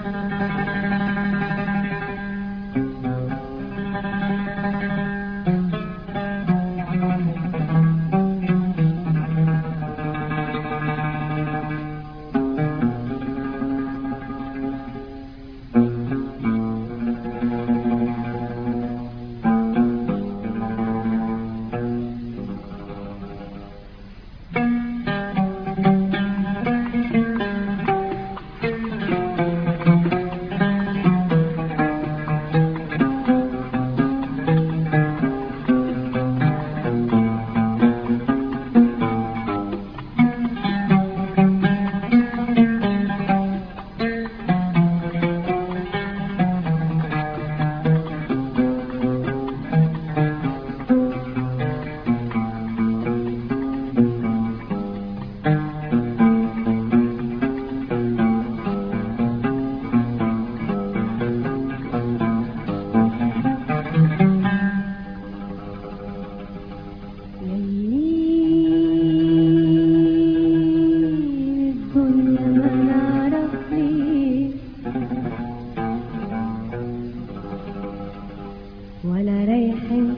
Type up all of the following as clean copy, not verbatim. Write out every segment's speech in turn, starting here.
ولا رايحين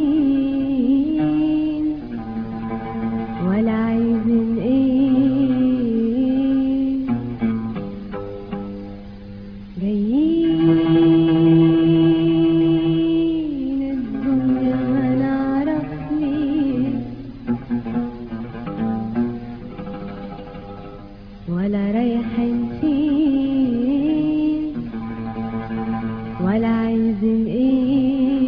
فين ولا عايزين ايه، جايين الدنيا ما نعرف ليه، ولا رايحين فين ولا عايزين ايه،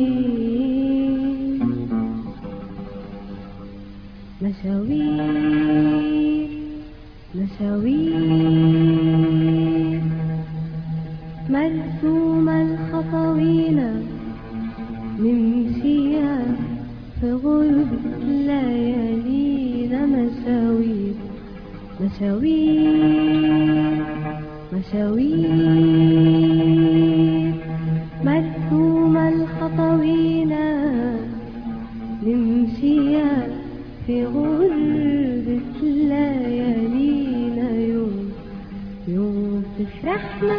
مشاوير مشاوير مرسومة الخطوينة نمشيها في غربة ليالينا، مشاوير مشاوير مشاوير مرسومة الخطوينة نمشيها في غربة ليالينا، يوم يوم تفرحنا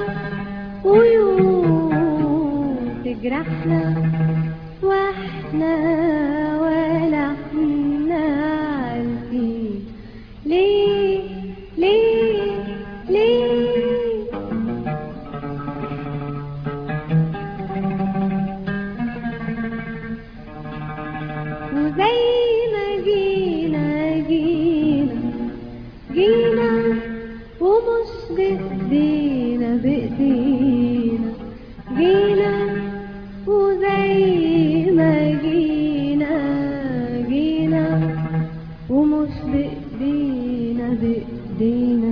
ويوم تجرحنا، واحنا ولا احنا عارفين ليه ليه ليه. وزي ما جينا جينا ومش بإيدينا بإيدينا جينا، وزي ما جينا ومش بإيدينا بإيدينا،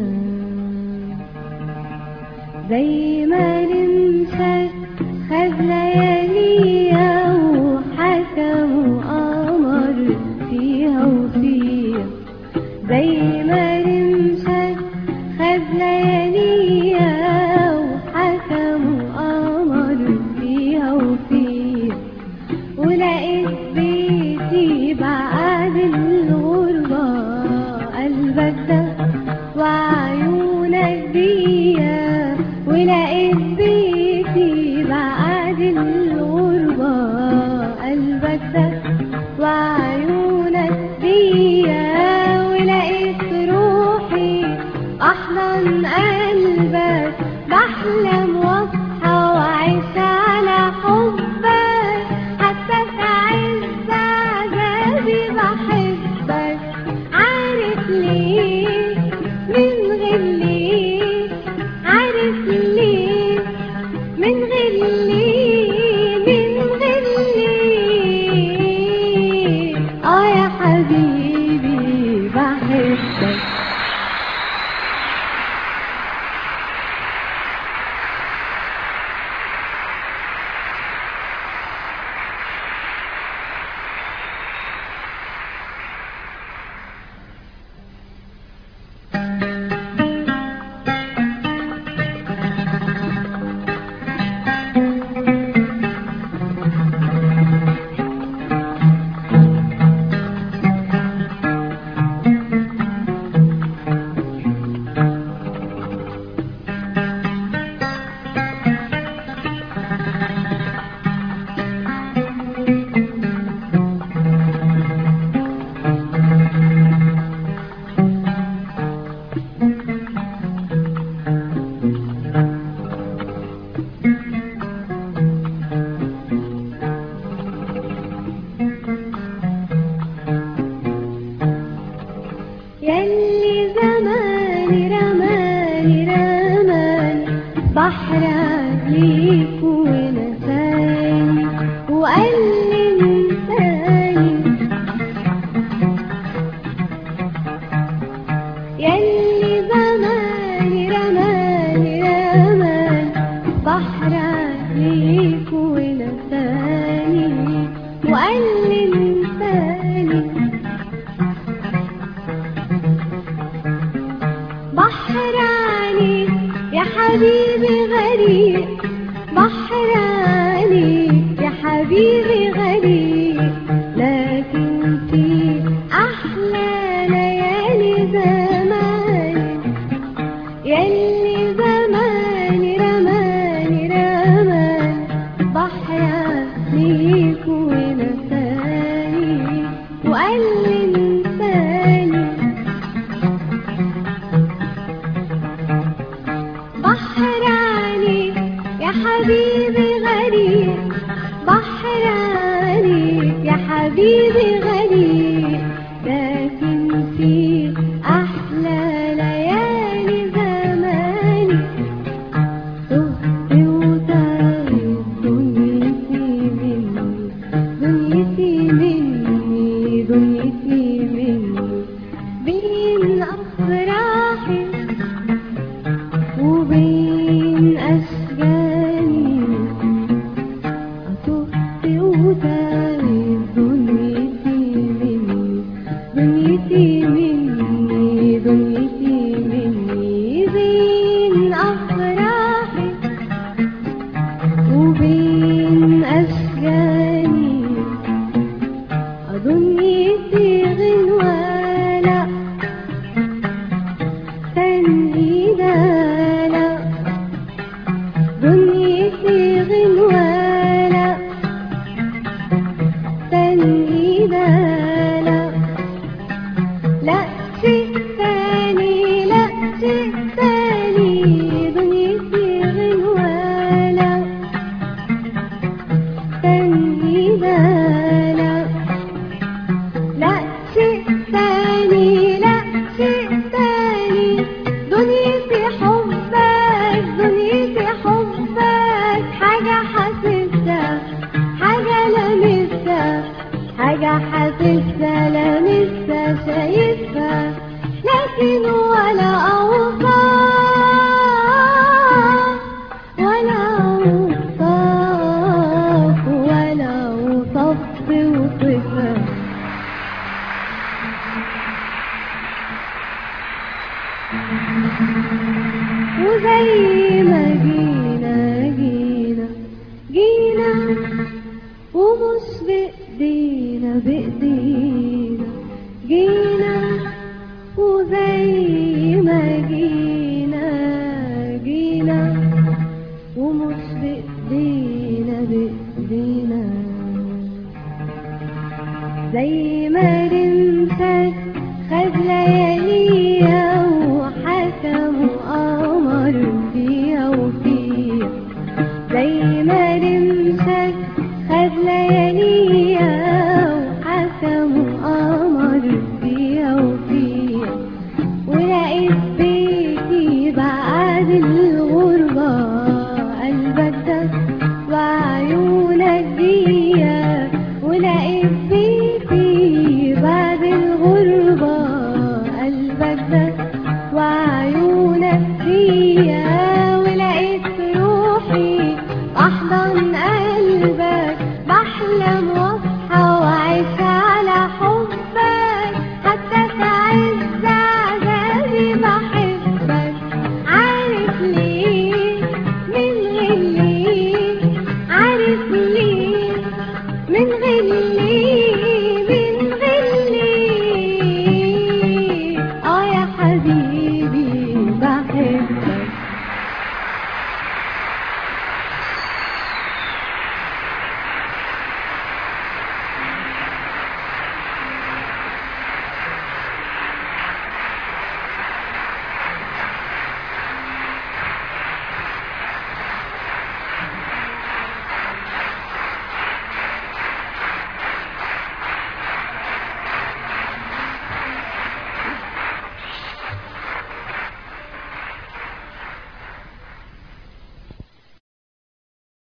زي ما نمشي خد لياليها وحكم وقمر فيها وفيها، زي ما نمشي خد لياليها وحكم وقمر فيها وفيها، ولقيت بيتي بعد الغربة قلبك ده وعيونك ديا، ولقيت بيتي بعد الغربة قلبك ده وعيونك ديا، ولقيت روحي أحضن قلبك بحلم واصحى وأعيش على حبك، حتى في عز عذابي بحبك، عارف ليه من غير ليه، عارف ليه بحرك ليك ونساني وقال لي انساني ياللي زماني رماني رماني بحرك ليك ونساني وقال لي انساني بحراني يا حبيبي غريب بحراني يا حبيبي غريب لكن في أحلى ليالي زماني ياللي زماني رماني رماني بحرك ليك ونساني وقال لي انساني بحراني يا حبيبي غريب بحراني يا حبيبي غريب لكن في أحلى ليالي زماني تهت وتاهت دنيتي مني دنيتي مني دنيتي مني بين أفراحي وبين أشجاني تهت وتاهت دنيتي مني دنيتي مني دنيتي مني بين أفراحي وبين أشجاني دنيتي غنوانة تنهيدة دنيتي غنوة